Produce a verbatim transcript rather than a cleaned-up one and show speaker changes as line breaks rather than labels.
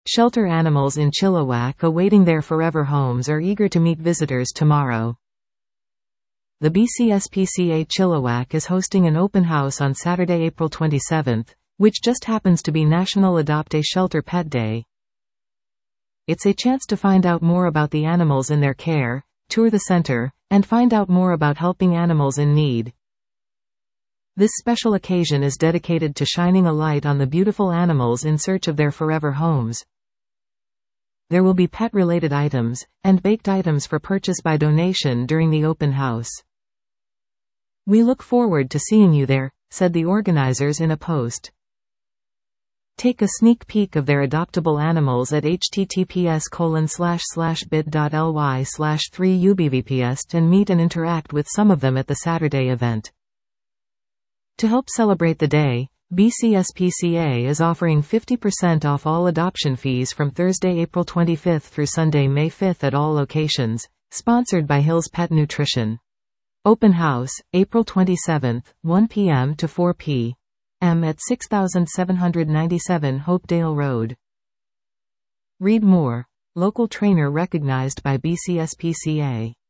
Shelter animals in Chilliwack awaiting their forever homes are eager to meet visitors tomorrow. The B C S P C A Chilliwack is hosting an open house on Saturday, April twenty-seventh, which just happens to be National Adopt a Shelter Pet Day. It's a chance to find out more about the animals in their care, tour the center, and find out more about helping animals in need. This special occasion is dedicated to shining a light on the beautiful animals in search of their forever homes. There will be pet-related items, and baked items for purchase by donation during the open house. We look forward to seeing you there, said the organizers in a post. Take a sneak peek of their adoptable animals at https colon slash slash bit.ly slash 3ubvps and meet and interact with some of them at the Saturday event. To help celebrate the day, B C S P C A is offering fifty percent off all adoption fees from Thursday, April twenty-fifth through Sunday, May fifth at all locations, sponsored by Hills Pet Nutrition. Open house, April twenty-seventh, one p m to four p m at six thousand seven hundred ninety-seven Hopedale Road. Read more. Local trainer recognized by B C S P C A.